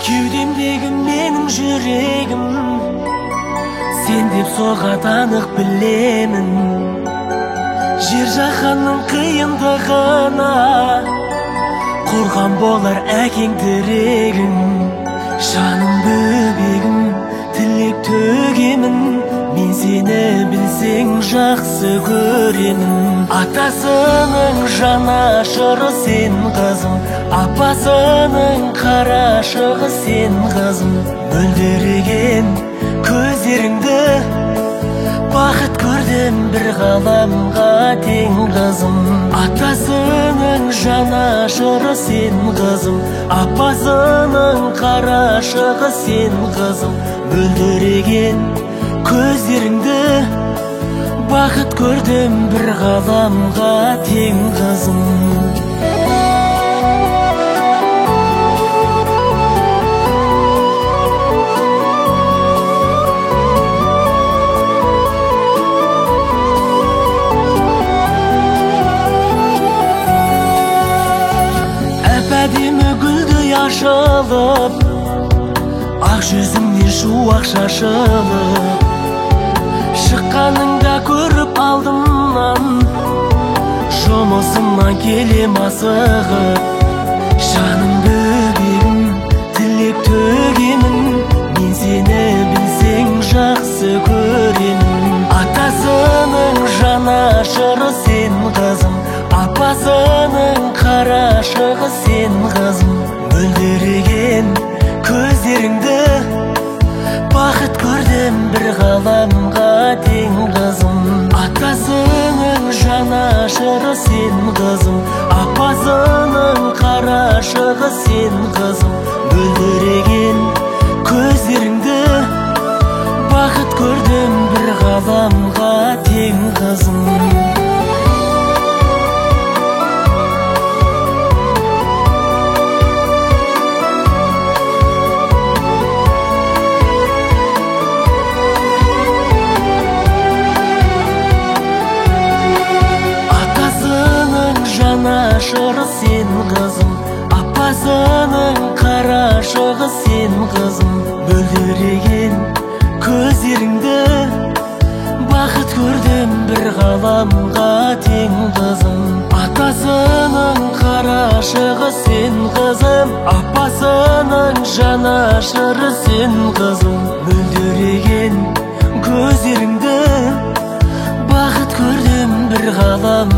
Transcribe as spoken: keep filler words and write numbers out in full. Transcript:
Кеудемдегі менің жүрегім сен деп соғады анық білемін. Жер жаһанның қиындығына қорған болар әкең тірегің. Жаным бөбегім тілек төгемін, мен сені білсең жақсы көремін. Атасының жанашыры сен қызым, апасының қарашығы сен қызым. Мөлдіреген көздеріңді бақыт көрдім бір ғаламға тең қызым. Атасының жанашыры сен қызым, апасының қарашығы сен қызым. Мөлдіреген көздеріңді бақыт көрдім бір ғаламға тең қызым. Әп-әдемі гүлдей ашылып, ақ жүзіңнен шуақ шашылып, шыққаныңда көріп алдымнан, жұмысымнан келем асығып. Жаным бөбегім тілек төгемін, мен сені білсең жақсы көремін. Атасының жанашыры сен қызым, апасының қарашығы сен қызым. Мөлдіреген көздеріңді бақыт көрдім бір ғаламға тең қызым. Атасының жанашыры сен қызым, апасының қарашығы сен қызым. Мөлдіреген көздеріңді бақыт көрдім бір ғаламға тең қызым. Жанашыры сен қызым, апасының қарашығы сен қызым. Мөлдіреген көздеріңді бақыт көрдім бір ғаламға тең қызым. Атасының қарашығы сен қызым, апасының жанашыры сен қызым. Мөлдіреген көздеріңді бақыт көрдім бір ғалам